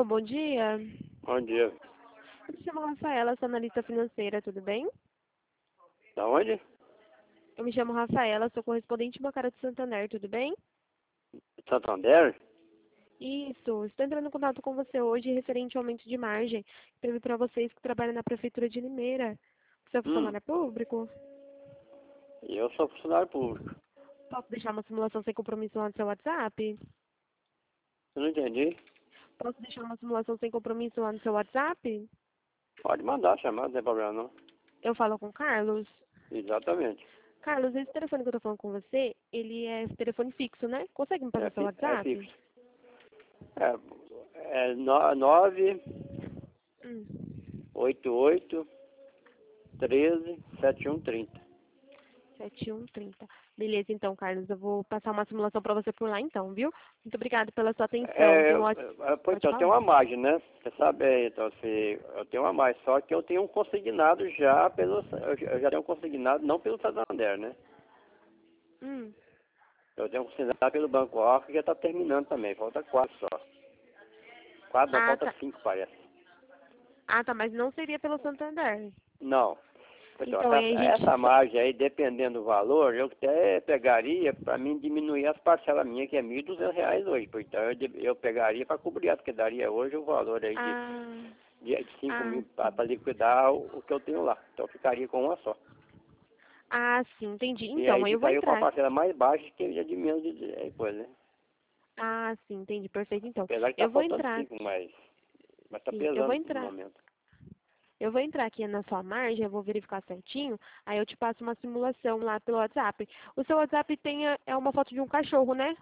Alô, bom dia. Bom dia. Eu me chamo Rafaela, sou analista financeira, tudo bem? Da onde? Eu me chamo Rafaela, sou correspondente bancária do Santander, tudo bem? Santander? Isso, estou entrando em contato com você hoje referente ao aumento de margem que teve para vocês que trabalham na Prefeitura de Limeira. Você é Hum, funcionário público? eu sou funcionário público. Posso deixar uma simulação sem compromisso lá no seu WhatsApp? Eu não entendi. Posso deixar uma simulação sem compromisso lá no seu WhatsApp? Pode mandar chamar, não tem problema não. Eu falo com o Carlos. Exatamente. Carlos, esse telefone que eu tô falando com você, ele é telefone fixo, né? Consegue me passar seu É WhatsApp? fixo. Nove Hum. oito oito 13 7130. 7130. Beleza, então, Carlos, eu vou passar uma simulação para você por lá, então, viu? Muito obrigada pela sua atenção. Tenha um ótimo... Pois Pode então, eu tenho falar? uma margem, né? Você sabe aí, então, eu tenho uma margem, só que eu tenho um consignado já eu já tenho um consignado, não pelo Santander, né? Hum. Eu tenho um consignado pelo Banco Arco que já está terminando também, falta 4 só. 4 não, Ah, falta tá. 5 parece. Ah, tá, mas não seria pelo Santander. Não. Então, Então, aí a gente... essa margem aí, dependendo do valor, eu até pegaria para mim diminuir as parcelas minhas, que é R$ 1.200 hoje. Então, eu pegaria para cobrir, porque daria hoje o valor aí Ah, de 5 ah, mil sim. para liquidar o que eu tenho lá. Então, eu ficaria com uma só. Ah, sim, entendi. E Então, aí aí eu vou ficaria com a entrar. parcela mais baixa, que é de menos de coisa, né? Ah, sim, entendi. Perfeito, então. Apesar que tá Eu vou faltando entrar. 5, mas tá Sim, eu vou pesando no entrar. momento. Eu vou entrar aqui na sua margem, eu vou verificar certinho, aí eu te passo uma simulação lá pelo WhatsApp. O seu WhatsApp tem é uma foto de um cachorro, né?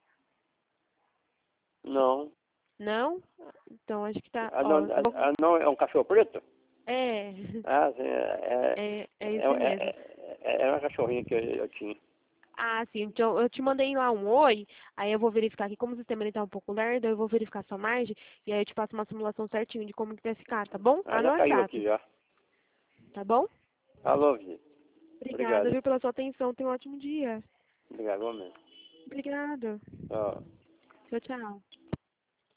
Não. Não? Então acho que tá. Ah, Ó, não, não, é um cachorro preto? é, Ah, sim, é esse mesmo. é uma cachorrinha que eu tinha. Ah, sim. Então eu te mandei lá um oi, aí eu vou verificar aqui, como o sistema ele tá um pouco lerdo, eu vou verificar a sua margem e aí eu te passo uma simulação certinho de como que vai ficar, tá bom? Ah, Lá no já caiu aqui WhatsApp, já. tá bom? Alô, Vi. Obrigada, Obrigado. viu, pela sua atenção. Tenha um ótimo dia. Obrigado, igualmente. Obrigada. Ó. Tchau, tchau.